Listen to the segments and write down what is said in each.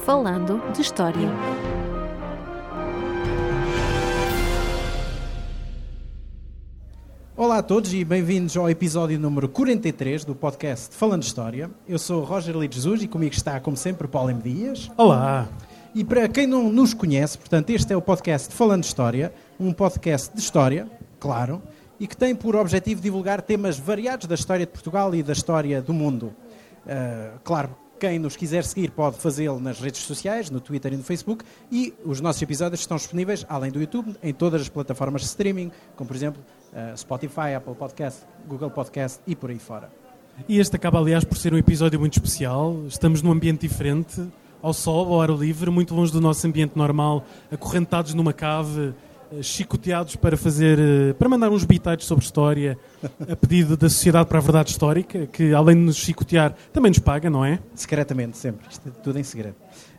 Falando de História. Olá a todos e bem-vindos ao episódio número 43 do podcast Falando de História. Eu sou Roger Lito Jesus e comigo está, como sempre, Paulo M. Dias. Olá! E para quem não nos conhece, portanto, este é o podcast Falando de História, um podcast de história, claro, e que tem por objetivo divulgar temas variados da história de Portugal e da história do mundo. Claro, quem nos quiser seguir pode fazê-lo nas redes sociais, no Twitter e no Facebook, e os nossos episódios estão disponíveis, além do YouTube, em todas as plataformas de streaming, como por exemplo Spotify, Apple Podcast, Google Podcast e por aí fora. E este acaba, aliás, por ser um episódio muito especial. Estamos num ambiente diferente, ao sol, ao ar livre, muito longe do nosso ambiente normal, acorrentados numa cave, chicoteados para mandar uns bitites sobre história, a pedido da Sociedade para a Verdade Histórica, que além de nos chicotear, também nos paga, não é? Secretamente, sempre. Isto é tudo em segredo.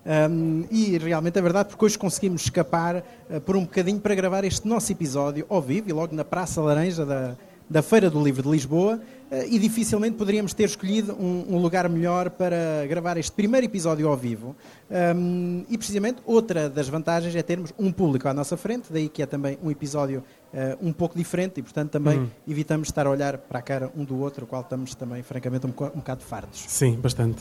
E realmente é verdade, porque hoje conseguimos escapar por um bocadinho para gravar este nosso episódio ao vivo e logo na Praça Laranja da Feira do Livro de Lisboa, e dificilmente poderíamos ter escolhido um lugar melhor para gravar este primeiro episódio ao vivo. E precisamente outra das vantagens é termos um público à nossa frente, daí que é também um episódio um pouco diferente e, portanto, também evitamos estar a olhar para a cara um do outro, o qual estamos também, francamente, um bocado fartos. Sim, bastante.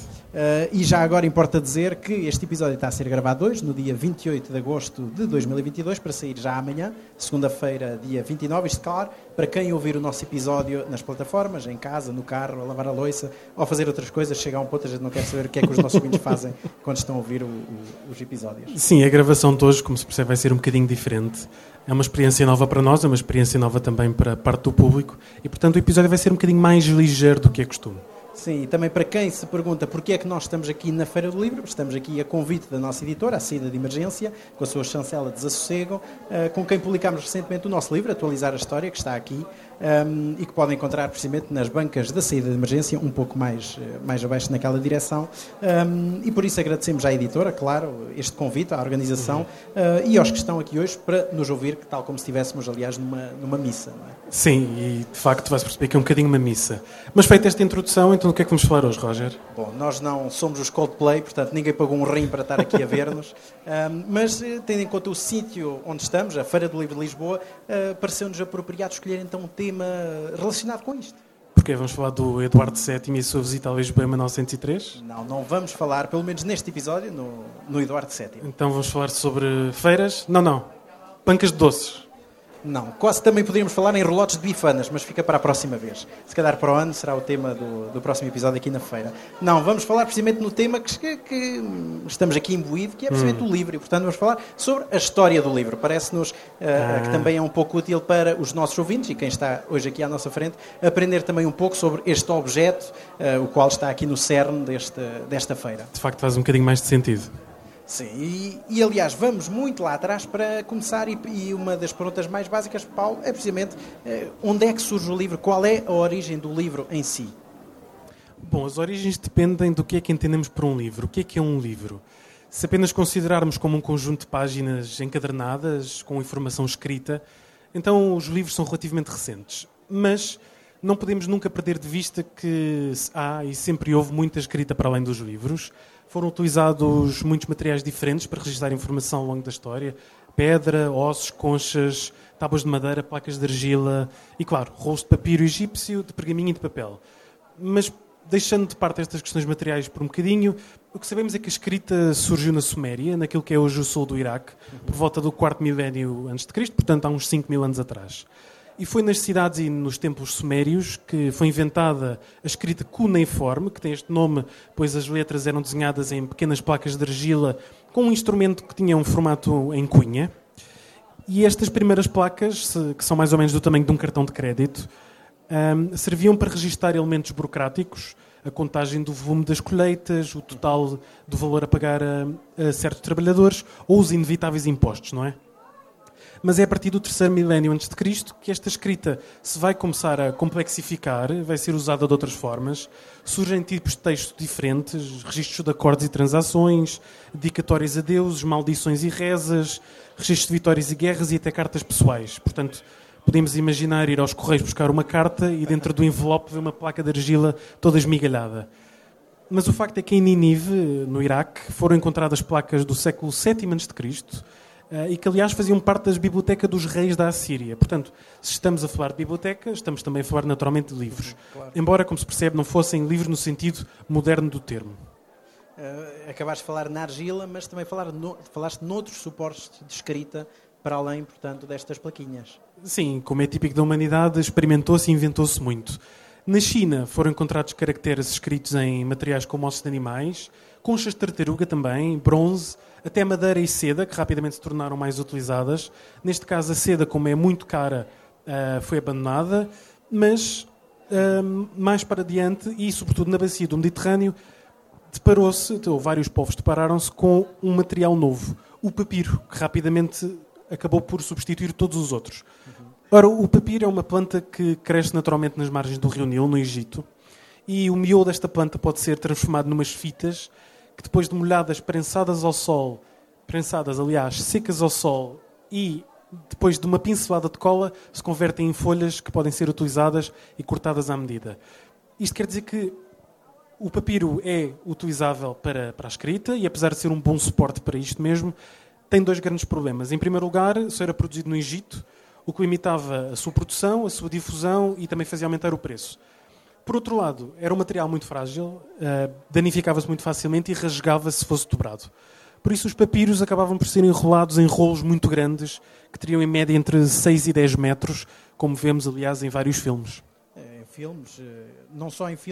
E já agora importa dizer que este episódio está a ser gravado hoje, no dia 28 de agosto de 2022, para sair já amanhã, segunda-feira, dia 29. Isto, claro, para quem ouvir o nosso episódio nas plataformas, em casa, no carro, a lavar a louça, ou a fazer outras coisas, chega a um ponto, a gente não quer saber o que é que os nossos ouvintes fazem quando estão a ouvir os episódios. Sim, a gravação de hoje, como se percebe, vai ser um bocadinho diferente. É uma experiência nova para nós, é uma experiência nova também para a parte do público e, portanto, o episódio vai ser um bocadinho mais ligeiro do que é costume. Sim, e também para quem se pergunta porquê é que nós estamos aqui na Feira do Livro, estamos aqui a convite da nossa editora, a Saída de Emergência, com a sua chancela Desassossego, com quem publicámos recentemente o nosso livro, Atualizar a História, que está aqui, e que podem encontrar precisamente nas bancas da Saída de Emergência, um pouco mais abaixo naquela direção, e por isso agradecemos à editora, claro, este convite, à organização, e aos que estão aqui hoje para nos ouvir, tal como se estivéssemos, aliás, numa missa, não é? Sim, e de facto vai-se perceber que é um bocadinho uma missa. Mas feita esta introdução, então do que é que vamos falar hoje, Roger? Bom, nós não somos os Coldplay, portanto ninguém pagou um rim para estar aqui a ver-nos, mas tendo em conta o sítio onde estamos, a Feira do Livro de Lisboa, pareceu-nos apropriado escolher então um tema relacionado com isto. Porque vamos falar do Eduardo VII e a sua visita a Lisboa em 1903? Não vamos falar, pelo menos neste episódio, no Eduardo VII. Então vamos falar sobre feiras? Não. Bancas de doces. Não, quase também poderíamos falar em relotes de bifanas, mas fica para a próxima vez. Se calhar para o ano será o tema do próximo episódio aqui na feira. Não, vamos falar precisamente no tema que estamos aqui imbuído, que é precisamente o livro. E, portanto, vamos falar sobre a história do livro. Parece-nos que também é um pouco útil para os nossos ouvintes e quem está hoje aqui à nossa frente, aprender também um pouco sobre este objeto, o qual está aqui no cerne desta feira. De facto, faz um bocadinho mais de sentido. Sim, e aliás, vamos muito lá atrás para começar, e uma das perguntas mais básicas, Paulo, é precisamente onde é que surge o livro, qual é a origem do livro em si? Bom, as origens dependem do que é que entendemos por um livro. O que é um livro? Se apenas considerarmos como um conjunto de páginas encadernadas, com informação escrita, então os livros são relativamente recentes. Mas não podemos nunca perder de vista que há e sempre houve muita escrita para além dos livros. Foram utilizados muitos materiais diferentes para registrar informação ao longo da história. Pedra, ossos, conchas, tábuas de madeira, placas de argila e, claro, rolos de papiro egípcio, de pergaminho e de papel. Mas, deixando de parte estas questões materiais por um bocadinho, o que sabemos é que a escrita surgiu na Suméria, naquilo que é hoje o sul do Iraque, por volta do 4º milénio a.C., portanto há uns 5.000 anos atrás. E foi nas cidades e nos templos sumérios que foi inventada a escrita cuneiforme, que tem este nome, pois as letras eram desenhadas em pequenas placas de argila com um instrumento que tinha um formato em cunha. E estas primeiras placas, que são mais ou menos do tamanho de um cartão de crédito, serviam para registar elementos burocráticos, a contagem do volume das colheitas, o total do valor a pagar a certos trabalhadores ou os inevitáveis impostos, não é? Mas é a partir do 3º milénio antes de Cristo que esta escrita se vai começar a complexificar, vai ser usada de outras formas. Surgem tipos de textos diferentes, registros de acordes e transações, dedicatórias a deuses, maldições e rezas, registros de vitórias e guerras e até cartas pessoais. Portanto, podemos imaginar ir aos Correios buscar uma carta e dentro do envelope ver uma placa de argila toda esmigalhada. Mas o facto é que em Nínive, no Iraque, foram encontradas placas do século VII a.C., e que, aliás, faziam parte das bibliotecas dos reis da Assíria. Portanto, se estamos a falar de biblioteca, estamos também a falar naturalmente de livros. Claro. Embora, como se percebe, não fossem livros no sentido moderno do termo. Acabaste de falar na argila, mas também falaste noutros suportes de escrita para além, portanto, destas plaquinhas. Sim, como é típico da humanidade, experimentou-se e inventou-se muito. Na China foram encontrados caracteres escritos em materiais como ossos de animais, conchas de tartaruga também, bronze, até madeira e seda, que rapidamente se tornaram mais utilizadas. Neste caso, a seda, como é muito cara, foi abandonada, mas mais para adiante, e sobretudo na bacia do Mediterrâneo, vários povos depararam-se com um material novo, o papiro, que rapidamente acabou por substituir todos os outros. Ora, o papiro é uma planta que cresce naturalmente nas margens do rio Nilo, no Egito, e o miolo desta planta pode ser transformado numas fitas que, depois de molhadas, prensadas, aliás, secas ao sol, e depois de uma pincelada de cola, se convertem em folhas que podem ser utilizadas e cortadas à medida. Isto quer dizer que o papiro é utilizável para a escrita e, apesar de ser um bom suporte para isto mesmo, tem dois grandes problemas. Em primeiro lugar, só era produzido no Egito, o que limitava a sua produção, a sua difusão e também fazia aumentar o preço. Por outro lado, era um material muito frágil, danificava-se muito facilmente e rasgava-se se fosse dobrado. Por isso, os papiros acabavam por ser enrolados em rolos muito grandes, que teriam em média entre 6 e 10 metros, como vemos, aliás, em vários filmes. Não só em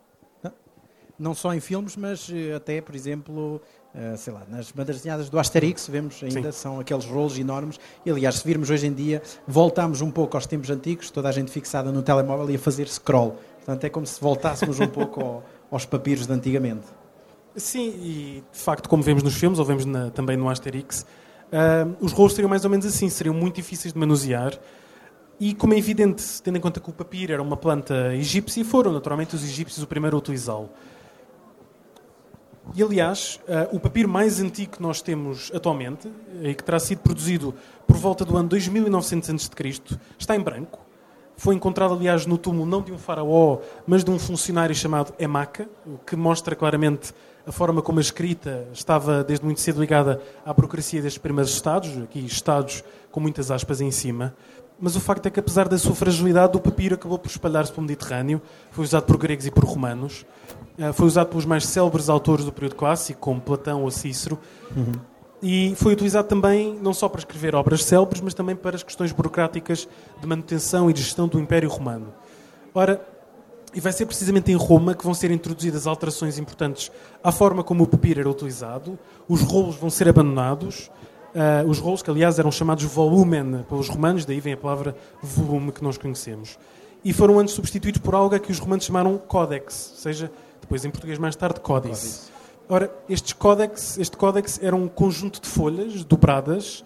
filmes, mas até, por exemplo, nas bandas desenhadas do Asterix, vemos ainda, Sim. São aqueles rolos enormes. E, aliás, se virmos hoje em dia, voltamos um pouco aos tempos antigos, toda a gente fixada no telemóvel e a fazer scroll. Portanto, é como se voltássemos um pouco aos papiros de antigamente. Sim, e de facto, como vemos nos filmes, ou vemos também no Asterix, os rolos seriam mais ou menos assim, seriam muito difíceis de manusear. E, como é evidente, tendo em conta que o papiro era uma planta egípcia, foram naturalmente os egípcios o primeiro a utilizá-lo. E, aliás, o papiro mais antigo que nós temos atualmente, e que terá sido produzido por volta do ano 2900 a.C., está em branco. Foi encontrado, aliás, no túmulo não de um faraó, mas de um funcionário chamado Emaca, o que mostra claramente a forma como a escrita estava desde muito cedo ligada à burocracia destes primeiros estados, aqui estados com muitas aspas em cima. Mas o facto é que, apesar da sua fragilidade, o papiro acabou por espalhar-se pelo Mediterrâneo, foi usado por gregos e por romanos, foi usado pelos mais célebres autores do período clássico, como Platão ou Cícero, e foi utilizado também não só para escrever obras célebres, mas também para as questões burocráticas de manutenção e de gestão do Império Romano. Ora, e vai ser precisamente em Roma que vão ser introduzidas alterações importantes à forma como o papiro era utilizado, os rolos vão ser abandonados, os rolos, que aliás eram chamados volumen pelos romanos, daí vem a palavra volume que nós conhecemos, e foram antes substituídos por algo que os romanos chamaram códex, ou seja, depois em português mais tarde, códice. Ora, este códex era um conjunto de folhas dobradas,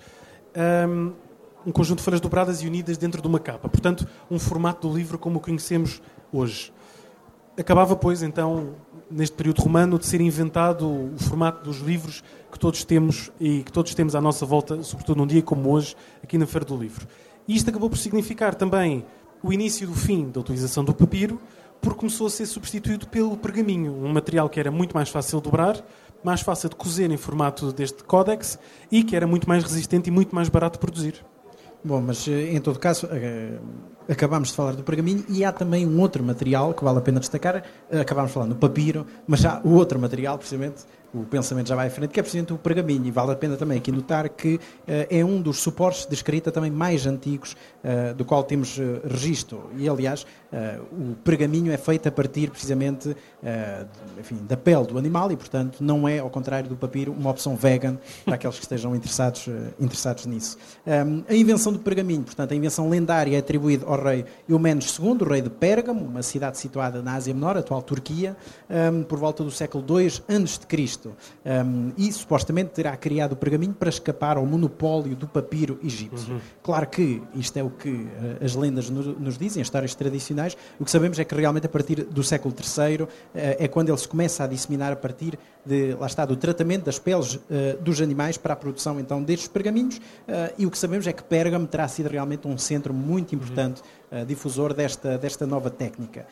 e unidas dentro de uma capa, portanto, um formato do livro como o conhecemos hoje. Acabava, pois, então, neste período romano, de ser inventado o formato dos livros que todos temos e que todos temos à nossa volta, sobretudo num dia como hoje, aqui na Feira do Livro. E isto acabou por significar também o início do fim da utilização do papiro, porque começou a ser substituído pelo pergaminho, um material que era muito mais fácil de dobrar, mais fácil de cozer em formato deste códex e que era muito mais resistente e muito mais barato de produzir. Bom, mas em todo caso, acabámos de falar do pergaminho e há também um outro material que vale a pena destacar. Acabámos de falar no papiro, mas há o outro material, precisamente, o pensamento já vai à frente, que é precisamente o pergaminho. E vale a pena também aqui notar que é um dos suportes de escrita também mais antigos do qual temos registro. E, aliás, o pergaminho é feito a partir, precisamente, da pele do animal e, portanto, não é, ao contrário do papiro, uma opção vegan para aqueles que estejam interessados nisso. A invenção do pergaminho, portanto, a invenção lendária é atribuída ao rei Eumenes II, o rei de Pérgamo, uma cidade situada na Ásia Menor, atual Turquia, por volta do século II a.C. E supostamente terá criado o pergaminho para escapar ao monopólio do papiro egípcio. Claro que isto é o que as lendas nos dizem, as histórias tradicionais. O que sabemos é que realmente a partir do século III é quando ele se começa a disseminar a partir do tratamento das peles dos animais para a produção então destes pergaminhos, e o que sabemos é que Pérgamo terá sido realmente um centro muito importante difusor desta nova técnica.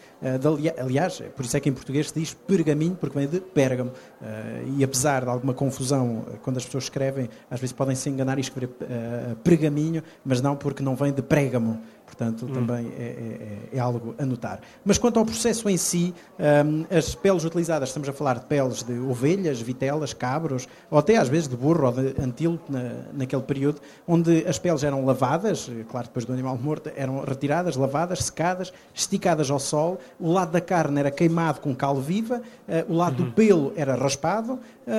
Aliás, por isso é que em português se diz pergaminho, porque vem de Pérgamo. E apesar de alguma confusão, quando as pessoas escrevem, às vezes podem se enganar e escrever pergaminho, mas não, porque não vem de Prégamo. Portanto, também é algo a notar. Mas quanto ao processo em si, as peles utilizadas, estamos a falar de peles de ovelhas, vitelas, cabros, ou até às vezes de burro ou de antílope naquele período, onde as peles eram lavadas, claro, depois do animal morto, eram retiradas, lavadas, secadas, esticadas ao sol, o lado da carne era queimado com cal viva, o lado do pelo era raspado,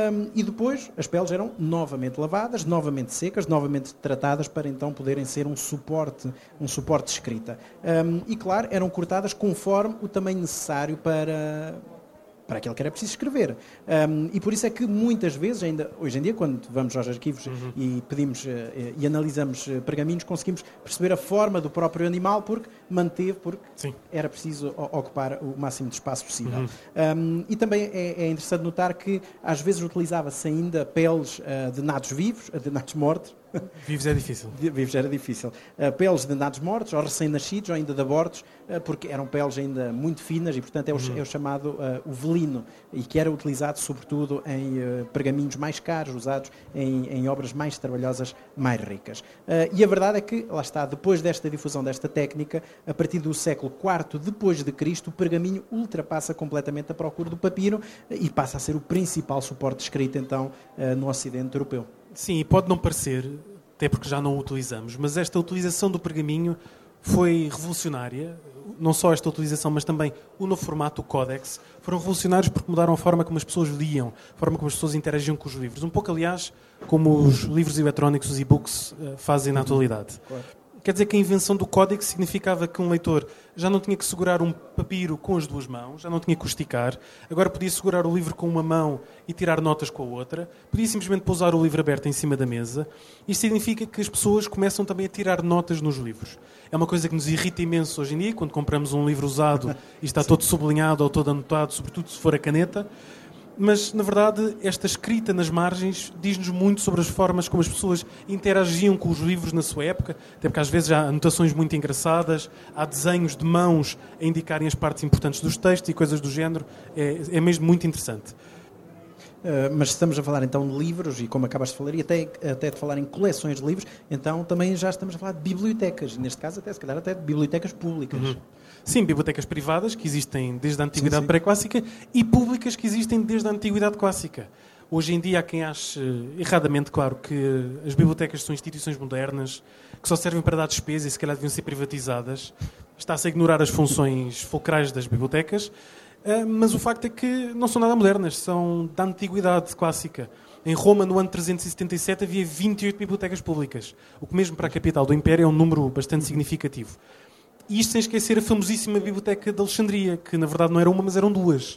e depois as peles eram novamente lavadas, novamente secas, novamente tratadas para então poderem ser um suporte de escrita. E claro, eram cortadas conforme o tamanho necessário para aquilo que era preciso escrever. E por isso é que muitas vezes, ainda hoje em dia, quando vamos aos arquivos e pedimos e analisamos pergaminhos, conseguimos perceber a forma do próprio animal, porque Sim. era preciso ocupar o máximo de espaço possível. E também é interessante notar que às vezes utilizava-se ainda peles de nados vivos, de nados mortos. Vivos é difícil. Vivos era difícil. Peles de nados mortos, ou recém-nascidos, ou ainda de abortos, porque eram peles ainda muito finas e, portanto, é o chamado o velino, e que era utilizado, sobretudo, em pergaminhos mais caros, usados em obras mais trabalhosas, mais ricas. E a verdade é que, lá está, depois desta difusão desta técnica, a partir do século IV depois de Cristo, o pergaminho ultrapassa completamente a procura do papiro e passa a ser o principal suporte de escrita, então, no Ocidente europeu. Sim, e pode não parecer, até porque já não o utilizamos, mas esta utilização do pergaminho foi revolucionária. Não só esta utilização, mas também o novo formato, o Códex, foram revolucionários porque mudaram a forma como as pessoas liam, a forma como as pessoas interagiam com os livros. Um pouco, aliás, como os livros eletrónicos, os e-books, fazem na atualidade. Claro. Quer dizer que a invenção do códex significava que um leitor já não tinha que segurar um papiro com as duas mãos, já não tinha que o esticar, agora podia segurar o livro com uma mão e tirar notas com a outra, podia simplesmente pousar o livro aberto em cima da mesa. Isto significa que as pessoas começam também a tirar notas nos livros. É uma coisa que nos irrita imenso hoje em dia, quando compramos um livro usado e está todo sublinhado ou todo anotado, sobretudo se for a caneta. Mas, na verdade, esta escrita nas margens diz-nos muito sobre as formas como as pessoas interagiam com os livros na sua época, até porque às vezes há anotações muito engraçadas, há desenhos de mãos a indicarem as partes importantes dos textos e coisas do género. É mesmo muito interessante. Mas estamos a falar então de livros, e como acabas de falar, e até de falar em coleções de livros, então também já estamos a falar de bibliotecas, neste caso até se calhar até de bibliotecas públicas. Sim, bibliotecas privadas que existem desde a Antiguidade pré-clássica e públicas que existem desde a Antiguidade clássica. Hoje em dia há quem ache, erradamente, claro, que as bibliotecas são instituições modernas que só servem para dar despesa e se calhar deviam ser privatizadas. Está-se a ignorar as funções fulcrais das bibliotecas, mas o facto é que não são nada modernas, são da Antiguidade clássica. Em Roma, no ano 377, havia 28 bibliotecas públicas, o que mesmo para a capital do Império é um número bastante significativo. E isto sem esquecer a famosíssima Biblioteca de Alexandria, que na verdade não era uma, mas eram duas.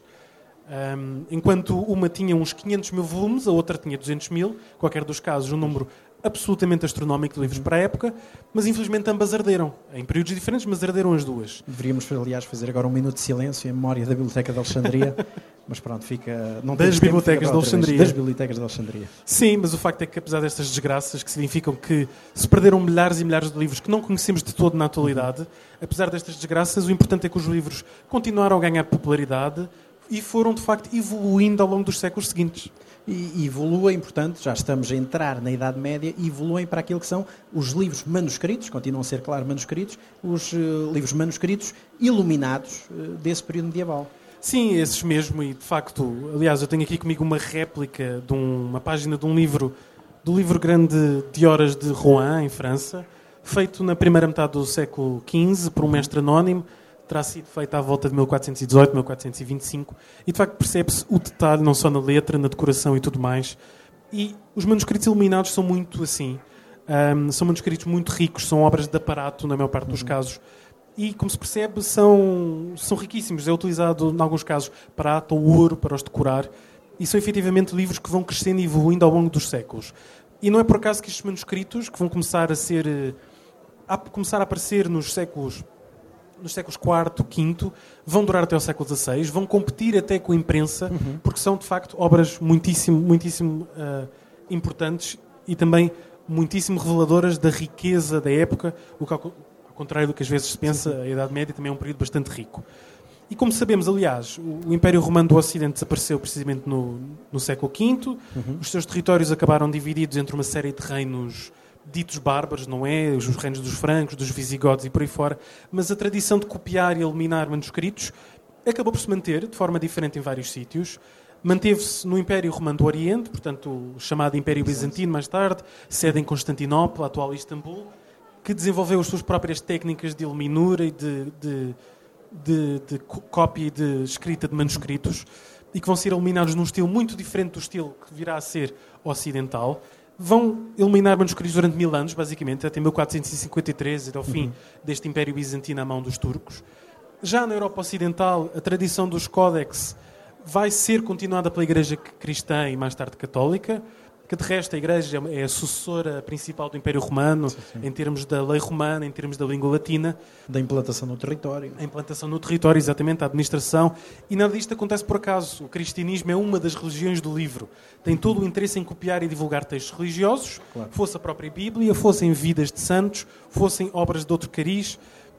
Enquanto uma tinha uns 500 mil volumes, a outra tinha 200 mil, qualquer dos casos um número absolutamente astronómico de livros para a época, mas infelizmente ambas arderam, em períodos diferentes, mas arderam as duas. Deveríamos, aliás, fazer agora um minuto de silêncio em memória da Biblioteca de Alexandria, mas pronto, fica... Não das bibliotecas de Alexandria. Das bibliotecas de Alexandria. Sim, mas o facto é que apesar destas desgraças que significam que se perderam milhares e milhares de livros que não conhecemos de todo na atualidade, apesar destas desgraças, o importante é que os livros continuaram a ganhar popularidade e foram, de facto, evoluindo ao longo dos séculos seguintes. E evoluem, portanto, já estamos a entrar na Idade Média, e evoluem para aquilo que são os livros manuscritos, continuam a ser, claro, manuscritos, os livros manuscritos iluminados desse período medieval. Sim, esses mesmo, e de facto, aliás, eu tenho aqui comigo uma réplica de uma página de um livro, do livro grande de Horas de Rouen, em França, feito na primeira metade do século XV por um mestre anónimo. Terá sido feito à volta de 1418, 1425, e de facto percebe-se o detalhe não só na letra, na decoração e tudo mais. E os manuscritos iluminados são muito assim, são manuscritos muito ricos, são obras de aparato na maior parte dos casos, e como se percebe são riquíssimos. É utilizado em alguns casos prata ou ouro para os decorar, e são efetivamente livros que vão crescendo e evoluindo ao longo dos séculos. E não é por acaso que estes manuscritos, que vão começar a aparecer nos séculos IV, V, vão durar até ao século XVI, vão competir até com a imprensa, porque são, de facto, obras muitíssimo importantes e também muitíssimo reveladoras da riqueza da época, o que, ao Ao contrário do que às vezes se pensa, a Idade Média também é um período bastante rico. E como sabemos, aliás, o Império Romano do Ocidente desapareceu precisamente no século V. Os seus territórios acabaram divididos entre uma série de reinos ditos bárbaros, não é? Os reinos dos francos, dos visigodos e por aí fora. Mas a tradição de copiar e eliminar manuscritos acabou por se manter de forma diferente em vários sítios. Manteve-se no Império Romano do Oriente, portanto, o chamado Império Bizantino, mais tarde, sede em Constantinopla, atual Istambul, que desenvolveu as suas próprias técnicas de eliminura e de cópia e de escrita de manuscritos, e que vão ser eliminados num estilo muito diferente do estilo que virá a ser ocidental. Vão eliminar manuscritos durante 1000 anos, basicamente, até 1453, até ao fim deste Império Bizantino à mão dos turcos. Já na Europa Ocidental, a tradição dos códex vai ser continuada pela Igreja cristã e mais tarde católica, que de resto a Igreja é a sucessora principal do Império Romano, em termos da lei romana, em termos da língua latina. Da implantação no território. A implantação no território, exatamente, a administração. E nada disto acontece por acaso. O cristianismo é uma das religiões do livro. Tem todo o interesse em copiar e divulgar textos religiosos, fosse a própria Bíblia, fossem vidas de santos, fossem obras de outro cariz.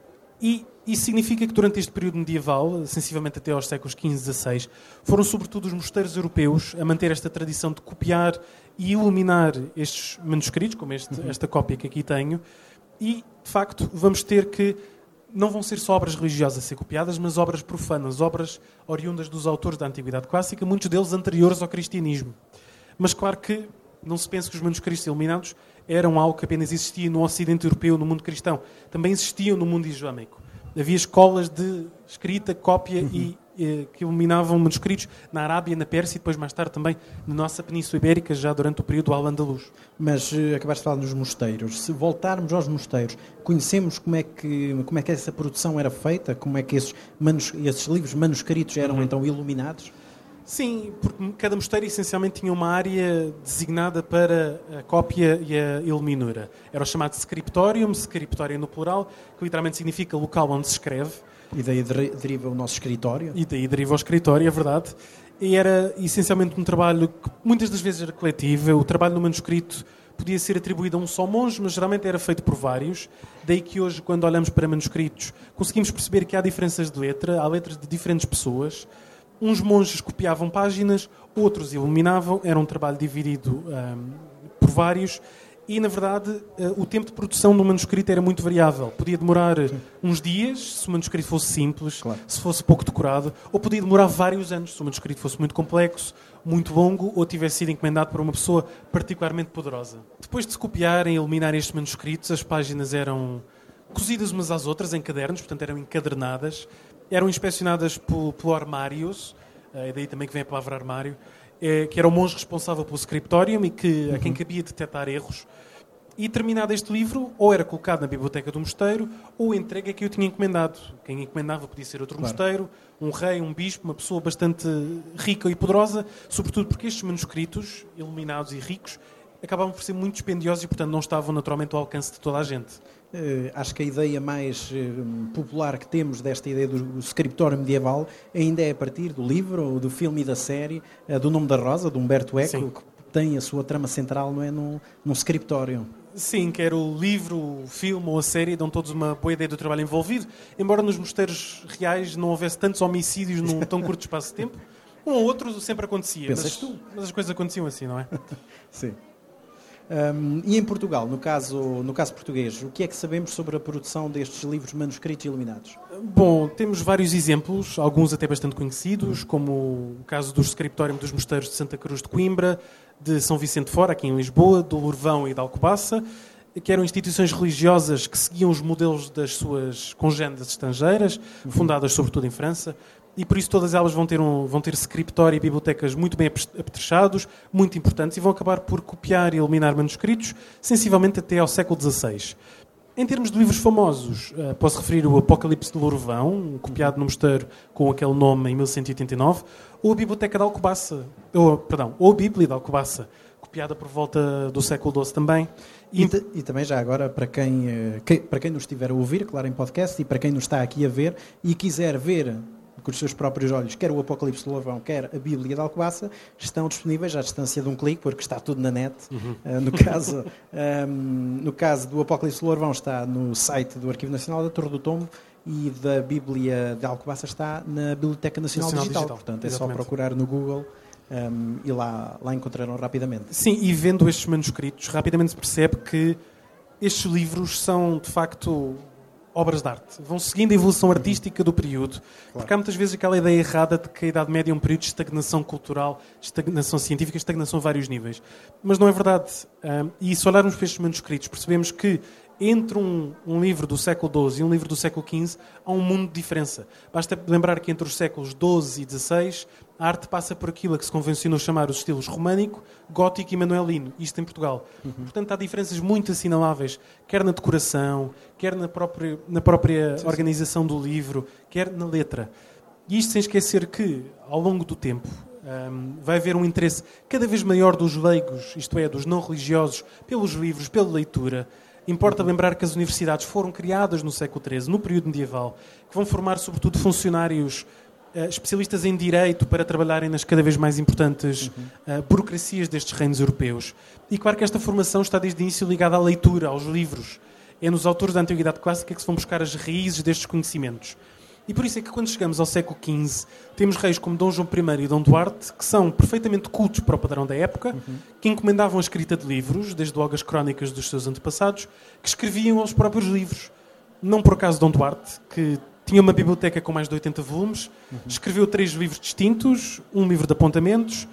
E isso significa que durante este período medieval, sensivelmente até aos séculos XV e XVI, foram sobretudo os mosteiros europeus a manter esta tradição de copiar e iluminar estes manuscritos, como esta cópia que aqui tenho, e, de facto, vamos ter que não vão ser só obras religiosas a ser copiadas, mas obras profanas, obras oriundas dos autores da Antiguidade Clássica, muitos deles anteriores ao cristianismo. Mas claro que não se pense que os manuscritos iluminados eram algo que apenas existia no Ocidente Europeu, no mundo cristão. Também existiam no mundo islâmico. Havia escolas de escrita, cópia que iluminavam manuscritos na Arábia, na Pérsia e depois mais tarde também na nossa Península Ibérica, já durante o período Al-Andalus. Mas acabaste de falar dos mosteiros. Se voltarmos aos mosteiros, conhecemos como é que essa produção era feita? Como é que esses livros manuscritos eram então iluminados? Sim, porque cada mosteiro essencialmente tinha uma área designada para a cópia e a iluminura. Era o chamado scriptorium no plural, que literalmente significa local onde se escreve. E daí deriva o nosso escritório. E daí deriva o escritório, é verdade. E era essencialmente um trabalho que muitas das vezes era coletivo. O trabalho no manuscrito podia ser atribuído a um só monge, mas geralmente era feito por vários. Daí que hoje, quando olhamos para manuscritos, conseguimos perceber que há diferenças de letra, há letras de diferentes pessoas. Uns monges copiavam páginas, outros iluminavam, era um trabalho dividido por vários e, na verdade, o tempo de produção do manuscrito era muito variável. Podia demorar uns dias, se o manuscrito fosse simples, se fosse pouco decorado, ou podia demorar vários anos, se o manuscrito fosse muito complexo, muito longo, ou tivesse sido encomendado por uma pessoa particularmente poderosa. Depois de se copiarem e iluminarem estes manuscritos, as páginas eram cozidas umas às outras em cadernos, portanto eram encadernadas, eram inspecionadas pelo armários, é daí também que vem a palavra armário, que era o monge responsável pelo scriptorium e a quem cabia detectar erros. E terminado este livro, ou era colocado na biblioteca do mosteiro, ou entregue a quem o tinha encomendado. Quem encomendava podia ser outro mosteiro, um rei, um bispo, uma pessoa bastante rica e poderosa, sobretudo porque estes manuscritos, iluminados e ricos, acabavam por ser muito dispendiosos e, portanto, não estavam naturalmente ao alcance de toda a gente. Acho que a ideia mais popular que temos desta ideia do scriptório medieval ainda é a partir do livro, do filme e da série, do Nome da Rosa, de Humberto Eco, que tem a sua trama central, não é, num scriptório. Sim, quer o livro, o filme ou a série dão todos uma boa ideia do trabalho envolvido, embora nos mosteiros reais não houvesse tantos homicídios num tão curto espaço de tempo. Um ou outro sempre acontecia, mas as coisas aconteciam assim, não é? Sim. E em Portugal, no caso português, o que é que sabemos sobre a produção destes livros manuscritos iluminados? Bom, temos vários exemplos, alguns até bastante conhecidos, como o caso do scriptório dos mosteiros de Santa Cruz de Coimbra, de São Vicente de Fora, aqui em Lisboa, do Lourvão e da Alcobaça, que eram instituições religiosas que seguiam os modelos das suas congêneres estrangeiras, fundadas sobretudo em França, e por isso todas elas vão ter scriptório e bibliotecas muito bem apetrechados, muito importantes, e vão acabar por copiar e eliminar manuscritos, sensivelmente até ao século XVI. Em termos de livros famosos, posso referir o Apocalipse de Lourvão, copiado no mosteiro com aquele nome em 1189, ou a Biblioteca de Alcobaça, ou a Bíblia de Alcobaça, copiada por volta do século XII também. E também já agora, para quem nos estiver a ouvir, claro, em podcast, e para quem nos está aqui a ver e quiser ver com os seus próprios olhos, quer o Apocalipse do Lavão, quer a Bíblia de Alcobaça, estão disponíveis à distância de um clique, porque está tudo na net. No caso do Apocalipse do Lavão está no site do Arquivo Nacional da Torre do Tombo, e da Bíblia de Alcobaça está na Biblioteca Nacional Digital. Portanto, é só procurar no Google e lá encontrarão rapidamente. Sim, e vendo estes manuscritos, rapidamente se percebe que estes livros são, de facto, obras de arte. Vão seguindo a evolução artística do período. Claro. Porque há muitas vezes aquela ideia errada de que a Idade Média é um período de estagnação cultural, estagnação científica, estagnação a vários níveis. Mas não é verdade. E se olharmos para estes manuscritos, percebemos que entre um livro do século XII e um livro do século XV há um mundo de diferença. Basta lembrar que entre os séculos XII e XVI a arte passa por aquilo a que se convencionou chamar os estilos românico, gótico e manuelino, isto em Portugal. Portanto, há diferenças muito assinaláveis, quer na decoração, quer na própria organização do livro, quer na letra. E isto sem esquecer que, ao longo do tempo, vai haver um interesse cada vez maior dos leigos, isto é, dos não religiosos, pelos livros, pela leitura. Importa lembrar que as universidades foram criadas no século XIII, no período medieval, que vão formar sobretudo funcionários especialistas em direito para trabalharem nas cada vez mais importantes burocracias destes reinos europeus. E claro que esta formação está desde o início ligada à leitura, aos livros. É nos autores da Antiguidade Clássica que se vão buscar as raízes destes conhecimentos. E por isso é que quando chegamos ao século XV, temos reis como Dom João I e Dom Duarte, que são perfeitamente cultos para o padrão da época, que encomendavam a escrita de livros, desde logo as crónicas dos seus antepassados, que escreviam aos próprios livros. Não por acaso Dom Duarte, que tinha uma biblioteca com mais de 80 volumes, escreveu 3 livros distintos, um livro de apontamentos,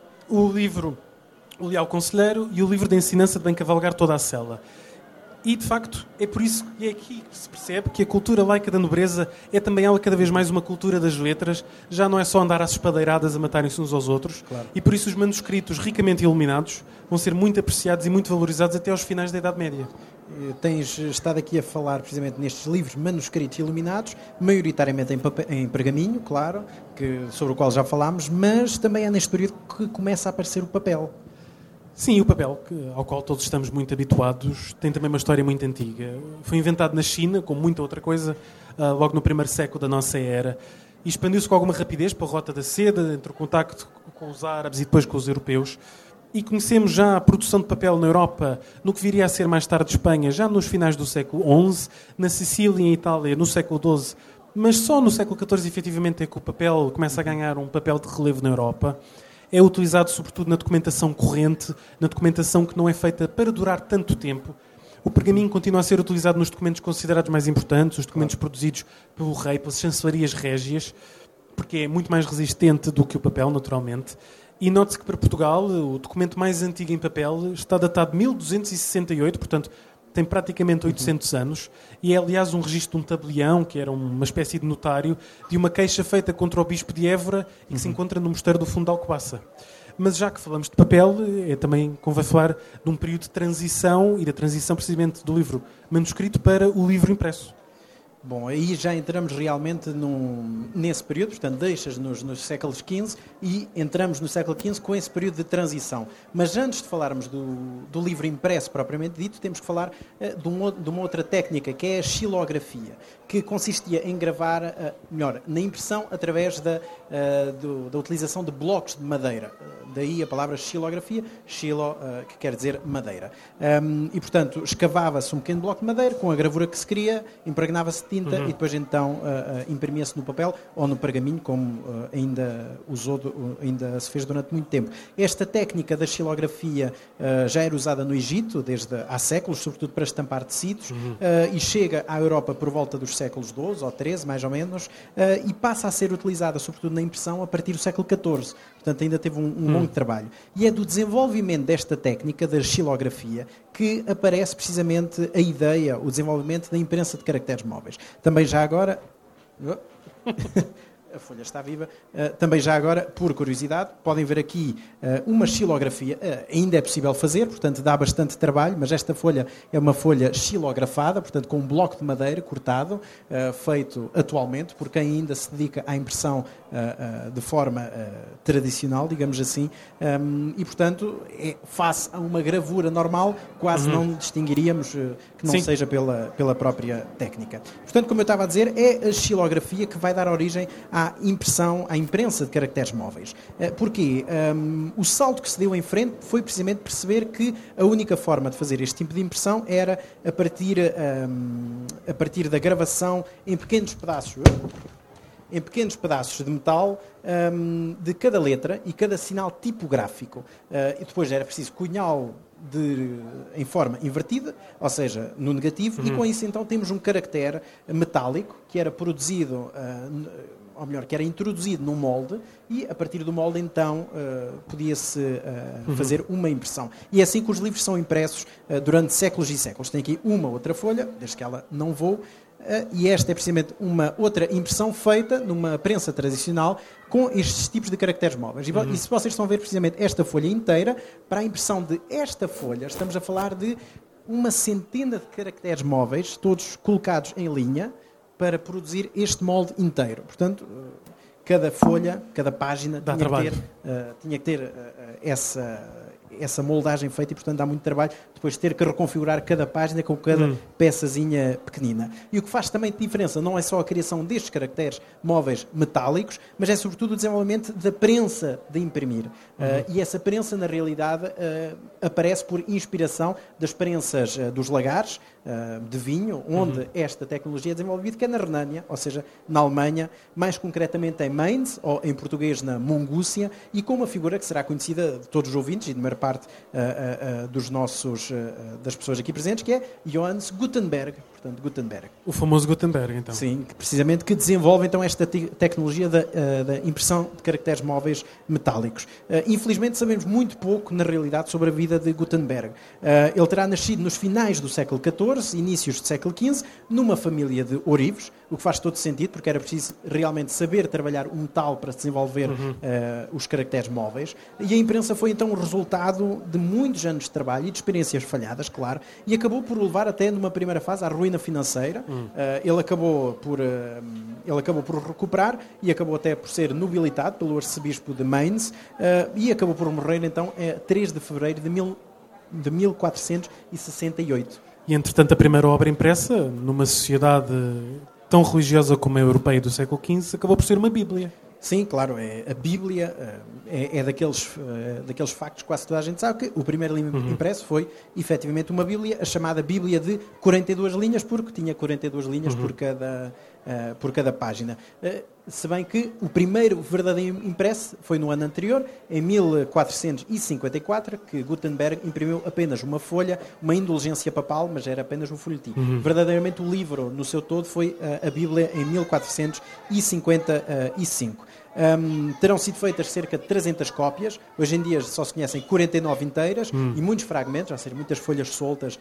o livro O Leal Conselheiro e o livro de ensinança de bem cavalgar toda a cela. E, de facto, é por isso e é aqui que se percebe que a cultura laica da nobreza é também ela cada vez mais uma cultura das letras, já não é só andar às espadeiradas a matarem-se uns aos outros, claro. E por isso os manuscritos ricamente iluminados vão ser muito apreciados e muito valorizados até aos finais da Idade Média. Tens estado aqui a falar precisamente nestes livros manuscritos iluminados, maioritariamente em pergaminho, claro, sobre o qual já falámos, mas também é neste período que começa a aparecer o papel. Sim, o papel, ao qual todos estamos muito habituados, tem também uma história muito antiga. Foi inventado na China, como muita outra coisa, logo no primeiro século da nossa era, e expandiu-se com alguma rapidez para a Rota da Seda, entre o contacto com os árabes e depois com os europeus. E conhecemos já a produção de papel na Europa, no que viria a ser mais tarde Espanha, já nos finais do século XI, na Sicília e em Itália, no século XII, mas só no século XIV, efetivamente, é que o papel começa a ganhar um papel de relevo na Europa. É utilizado sobretudo na documentação corrente, na documentação que não é feita para durar tanto tempo. O pergaminho continua a ser utilizado nos documentos considerados mais importantes, os documentos produzidos pelo rei, pelas chancelarias régias, porque é muito mais resistente do que o papel, naturalmente. E note-se que para Portugal o documento mais antigo em papel está datado de 1268, portanto tem praticamente 800 anos, e é aliás um registro de um tabelião, que era uma espécie de notário, de uma queixa feita contra o bispo de Évora e que se encontra no Mosteiro do Fundo de Alcobaça. Mas já que falamos de papel, também convém falar de um período de transição, e da transição precisamente do livro manuscrito para o livro impresso. Bom, aí já entramos realmente nesse período, portanto, deixas-nos nos séculos XV e entramos no século XV com esse período de transição. Mas antes de falarmos do livro impresso propriamente dito, temos que falar de uma outra técnica, que é a xilografia, que consistia em gravar, na impressão através da utilização de blocos de madeira. Daí a palavra xilografia, xilo, que quer dizer madeira. E, portanto, escavava-se um pequeno bloco de madeira com a gravura que se queria, impregnava-se de tinta e depois então imprimia-se no papel ou no pergaminho, como ainda se fez durante muito tempo. Esta técnica da xilografia já era usada no Egito desde há séculos, sobretudo para estampar tecidos, e chega à Europa por volta dos séculos XII ou XIII, mais ou menos, e passa a ser utilizada sobretudo na impressão a partir do século XIV. Portanto, ainda teve um longo trabalho. E é do desenvolvimento desta técnica, da xilografia, que aparece precisamente a ideia, o desenvolvimento da imprensa de caracteres móveis. Também já agora... A folha está viva. Também já agora, por curiosidade, podem ver aqui uma xilografia. Ainda é possível fazer, portanto dá bastante trabalho, mas esta folha é uma folha xilografada, portanto com um bloco de madeira cortado, feito atualmente por quem ainda se dedica à impressão de forma tradicional, digamos assim, e portanto, face a uma gravura normal, quase não distinguiríamos que não seja pela própria técnica. Portanto, como eu estava a dizer, é a xilografia que vai dar origem à à impressão, à imprensa de caracteres móveis. Porquê? O salto que se deu em frente foi precisamente perceber que a única forma de fazer este tipo de impressão era a partir da gravação em pequenos pedaços de metal de cada letra e cada sinal tipográfico. E depois era preciso cunhá-lo em forma invertida, ou seja, no negativo, e com isso então temos um caractere metálico que era produzido, ou melhor, que era introduzido num molde, e a partir do molde então podia-se fazer uma impressão. E é assim que os livros são impressos durante séculos e séculos. Tem aqui uma outra folha, desde que ela não voe, e esta é precisamente uma outra impressão feita numa prensa tradicional com estes tipos de caracteres móveis. E se vocês estão a ver precisamente esta folha inteira, para a impressão de esta folha, estamos a falar de uma centena de caracteres móveis, todos colocados em linha, para produzir este molde inteiro. Portanto, cada folha, cada página tinha que ter essa moldagem feita e, portanto, dá muito trabalho depois ter que reconfigurar cada página com cada peçazinha pequenina. E o que faz também diferença não é só a criação destes caracteres móveis metálicos, mas é sobretudo o desenvolvimento da prensa de imprimir. E essa prensa, na realidade, aparece por inspiração das prensas dos lagares de vinho, onde esta tecnologia é desenvolvida, que é na Renânia, ou seja, na Alemanha, mais concretamente em Mainz, ou em português na Mungúcia, e com uma figura que será conhecida de todos os ouvintes e de maior parte das pessoas aqui presentes, que é Johannes Gutenberg. Portanto, Gutenberg. O famoso Gutenberg, então. Sim, precisamente, que desenvolve então esta tecnologia da impressão de caracteres móveis metálicos. Infelizmente sabemos muito pouco, na realidade, sobre a vida de Gutenberg. Ele terá nascido nos finais do século XIV, inícios do século XV, numa família de ourives, o que faz todo sentido, porque era preciso realmente saber trabalhar o metal para desenvolver os caracteres móveis. E a imprensa foi então o resultado de muitos anos de trabalho e de experiências falhadas, claro, e acabou por o levar até, numa primeira fase, à ruína financeira. Ele acabou por recuperar e acabou até por ser nobilitado pelo arcebispo de Mainz e acabou por morrer então 3 de fevereiro de 1468. E entretanto a primeira obra impressa numa sociedade tão religiosa como a europeia do século XV acabou por ser uma Bíblia. Sim, claro, a Bíblia é daqueles factos que quase toda a gente sabe, que o primeiro livro impresso foi, efetivamente, uma Bíblia, a chamada Bíblia de 42 linhas, porque tinha 42 linhas por cada página. Se bem que o primeiro verdadeiro impresso foi no ano anterior, em 1454, que Gutenberg imprimiu apenas uma folha, uma indulgência papal, mas era apenas um folhetim. Verdadeiramente o livro, no seu todo, foi a Bíblia em 1455. Terão sido feitas cerca de 300 cópias. Hoje em dia só se conhecem 49 inteiras e muitos fragmentos, ou seja, muitas folhas soltas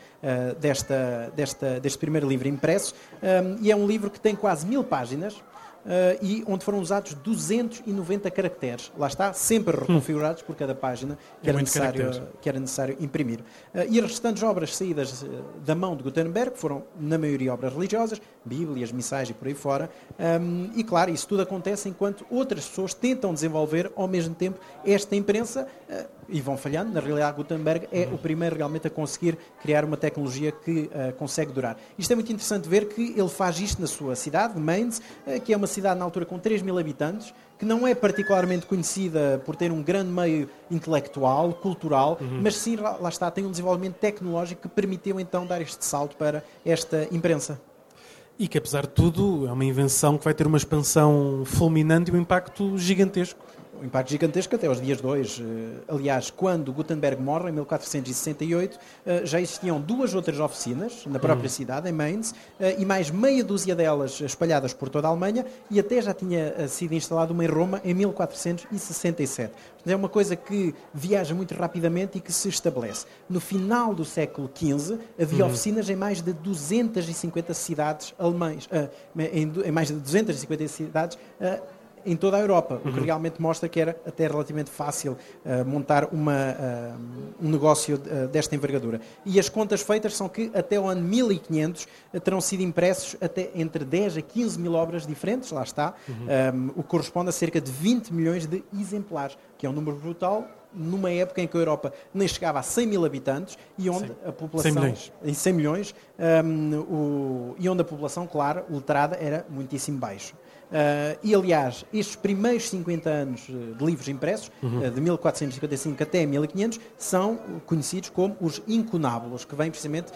deste primeiro livro impresso. E é um livro que tem quase 1000 páginas. E onde foram usados 290 caracteres. Lá está, sempre reconfigurados por cada página que era necessário imprimir. E as restantes obras saídas da mão de Gutenberg foram, na maioria, obras religiosas, bíblias, missais e por aí fora. E, claro, isso tudo acontece enquanto outras pessoas tentam desenvolver, ao mesmo tempo, esta imprensa e vão falhando. Na realidade, Gutenberg é o primeiro realmente a conseguir criar uma tecnologia que consegue durar. Isto é muito interessante ver que ele faz isto na sua cidade, Mainz, que é uma cidade na altura com 3.000 habitantes, que não é particularmente conhecida por ter um grande meio intelectual, cultural, mas sim, lá está, tem um desenvolvimento tecnológico que permitiu então dar este salto para esta imprensa. E que, apesar de tudo, é uma invenção que vai ter uma expansão fulminante e um impacto gigantesco. Um impacto gigantesco até aos dias de hoje. Aliás, quando Gutenberg morre, em 1468, já existiam 2 outras oficinas na própria cidade, em Mainz, e mais meia dúzia delas espalhadas por toda a Alemanha, e até já tinha sido instalada uma em Roma em 1467. É uma coisa que viaja muito rapidamente e que se estabelece. No final do século XV, havia oficinas em mais de 250 cidades alemãs, em mais de 250 cidades em toda a Europa, o que realmente mostra que era até relativamente fácil montar um negócio desta envergadura. E as contas feitas são que até o ano 1500 terão sido impressos até entre 10 a 15 mil obras diferentes, lá está, o que corresponde a cerca de 20 milhões de exemplares, que é um número brutal, numa época em que a Europa nem chegava a 100 mil habitantes e onde a população... 100 milhões. Em 100 milhões, e onde a população, claro, letrada, era muitíssimo baixa. E, aliás, estes primeiros 50 anos de livros impressos, de 1455 até 1500, são conhecidos como os incunábulos, que vêm precisamente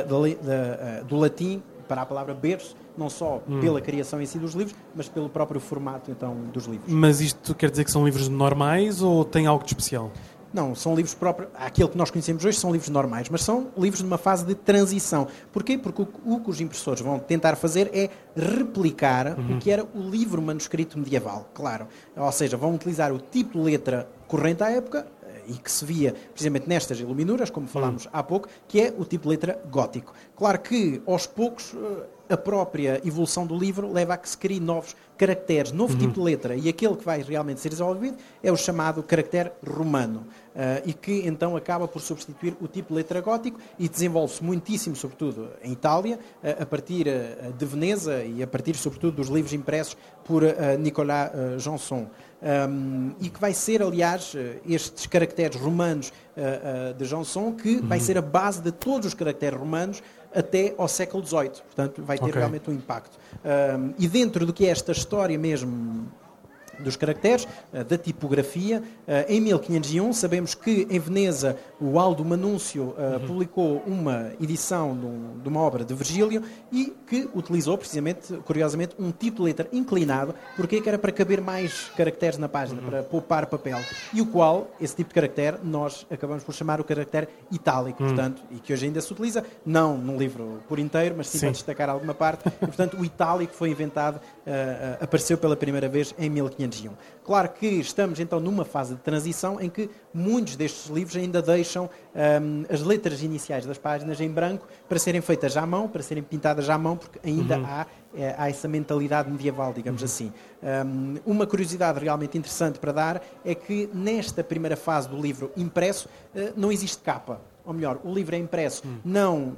do latim para a palavra berço, não só pela criação em si dos livros, mas pelo próprio formato, então, dos livros. Mas isto quer dizer que são livros normais ou tem algo de especial? Não, são livros próprios. Aquilo que nós conhecemos hoje são livros normais, mas são livros numa fase de transição. Porquê? Porque o que os impressores vão tentar fazer é replicar o que era o livro manuscrito medieval, claro. Ou seja, vão utilizar o tipo de letra corrente à época, e que se via precisamente nestas iluminuras, como falámos há pouco, que é o tipo de letra gótico. Claro que, aos poucos, a própria evolução do livro leva a que se criem novos caracteres, novo tipo de letra, e aquele que vai realmente ser desenvolvido é o chamado caractere romano, e que então acaba por substituir o tipo de letra gótico e desenvolve-se muitíssimo, sobretudo em Itália, a partir de Veneza e a partir, sobretudo, dos livros impressos por Nicolas Janson. E que vai ser, aliás, estes caracteres romanos de Janson, que vai ser a base de todos os caracteres romanos até ao século XVIII. Portanto, vai ter realmente um impacto. E dentro do que é esta história mesmo dos caracteres, da tipografia, em 1501 sabemos que em Veneza o Aldo Manúncio publicou uma edição de uma obra de Virgílio e que utilizou precisamente, curiosamente, um tipo de letra inclinado, porque era para caber mais caracteres na página, para poupar papel, e o qual, esse tipo de caractere, nós acabamos por chamar o caractere itálico, portanto, e que hoje ainda se utiliza, não num livro por inteiro, mas sim para destacar alguma parte, e portanto o itálico foi inventado, apareceu pela primeira vez em 1501. Claro que estamos então numa fase de transição em que muitos destes livros ainda deixam as letras iniciais das páginas em branco para serem feitas à mão, para serem pintadas à mão, porque ainda há essa mentalidade medieval, digamos assim. Uma curiosidade realmente interessante para dar é que nesta primeira fase do livro impresso não existe capa. Ou melhor, o livro é impresso não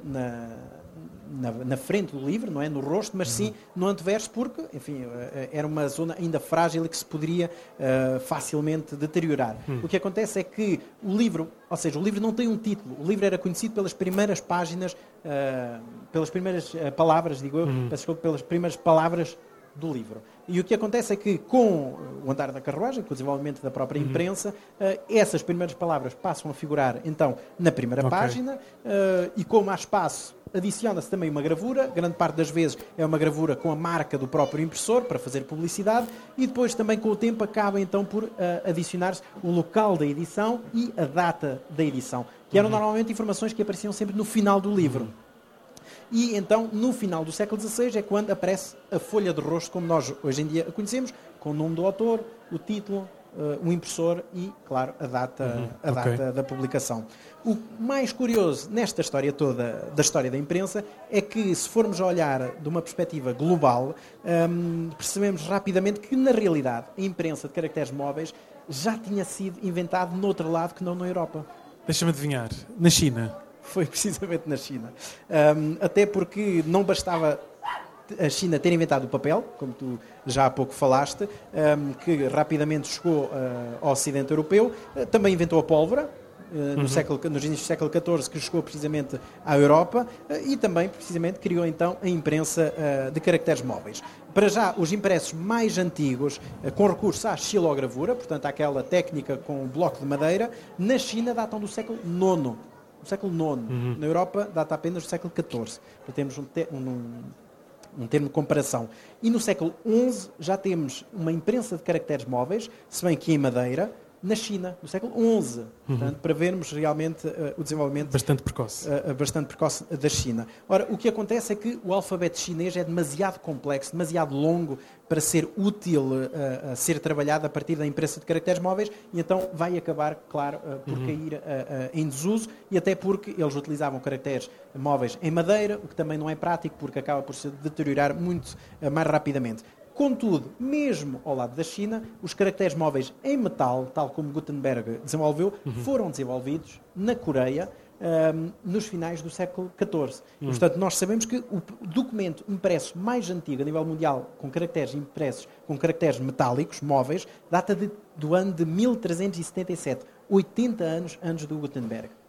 na frente do livro, não é no rosto, mas sim no anteverso, porque, enfim, era uma zona ainda frágil e que se poderia facilmente deteriorar. O que acontece é que o livro, ou seja, o livro não tem um título, o livro era conhecido pelas primeiras páginas, pelas primeiras palavras, digo eu, pelas primeiras palavras do livro. E o que acontece é que, com o andar da carruagem, com o desenvolvimento da própria imprensa, essas primeiras palavras passam a figurar, então, na primeira página, e como há espaço, adiciona-se também uma gravura, grande parte das vezes é uma gravura com a marca do próprio impressor, para fazer publicidade, e depois também com o tempo acaba então por adicionar-se o local da edição e a data da edição, que eram normalmente informações que apareciam sempre no final do livro. E então, no final do século XVI, é quando aparece a folha de rosto, como nós hoje em dia a conhecemos, com o nome do autor, o título, o impressor e, claro, a data da publicação. O mais curioso nesta história toda, da história da imprensa, é que, se formos a olhar de uma perspectiva global, percebemos rapidamente que, na realidade, a imprensa de caracteres móveis já tinha sido inventada noutro lado que não na Europa. Deixa-me adivinhar. Na China? Foi precisamente na China. Até porque não bastava a China ter inventado o papel, como tu já há pouco falaste, que rapidamente chegou ao Ocidente Europeu, também inventou a pólvora, nos inícios do século XIV, que chegou precisamente à Europa, e também precisamente criou então a imprensa de caracteres móveis. Para já, os impressos mais antigos, com recurso à xilogravura, portanto àquela técnica com bloco de madeira, na China datam do século IX. No século IX. Na Europa data apenas do século XIV. Para termos um termo de comparação. E no século XI já temos uma imprensa de caracteres móveis, se bem que em madeira, na China, no século XI. Portanto, para vermos realmente o desenvolvimento bastante precoce da China. Ora, o que acontece é que o alfabeto chinês é demasiado complexo, demasiado longo para ser útil a ser trabalhado a partir da imprensa de caracteres móveis, e então vai acabar, claro, por cair em desuso, e até porque eles utilizavam caracteres móveis em madeira, o que também não é prático, porque acaba por se deteriorar muito mais rapidamente. Contudo, mesmo ao lado da China, os caracteres móveis em metal, tal como Gutenberg desenvolveu, foram desenvolvidos na Coreia nos finais do século XIV. Portanto, nós sabemos que o documento impresso mais antigo a nível mundial, com caracteres impressos, com caracteres metálicos, móveis, data do ano de 1377, 80 anos antes do Gutenberg.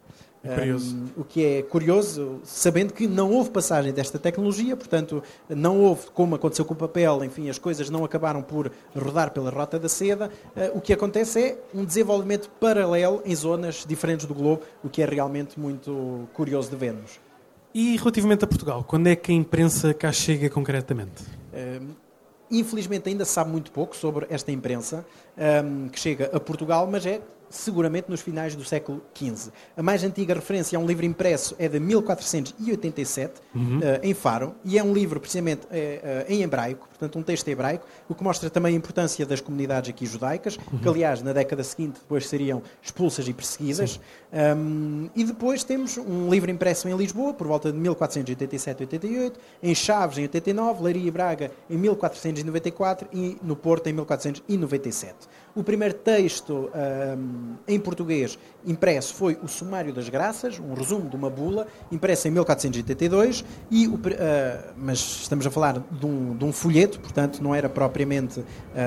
O que é curioso, sabendo que não houve passagem desta tecnologia, portanto, não houve, como aconteceu com o papel, enfim, as coisas não acabaram por rodar pela rota da seda. O que acontece é um desenvolvimento paralelo em zonas diferentes do globo, o que é realmente muito curioso de vermos. E relativamente a Portugal, quando é que a imprensa cá chega concretamente? Infelizmente ainda se sabe muito pouco sobre esta imprensa que chega a Portugal, mas é seguramente nos finais do século XV. A mais antiga referência a um livro impresso é de 1487, em Faro, e é um livro precisamente em hebraico, portanto um texto hebraico, o que mostra também a importância das comunidades aqui judaicas, que aliás na década seguinte depois seriam expulsas e perseguidas. E depois temos um livro impresso em Lisboa, por volta de 1487-88, em Chaves em 89, Leiria e Braga em 1494 e no Porto em 1497. O primeiro texto em português impresso foi o Sumário das Graças, um resumo de uma bula, impresso em 1482, mas estamos a falar de um folheto, portanto não era propriamente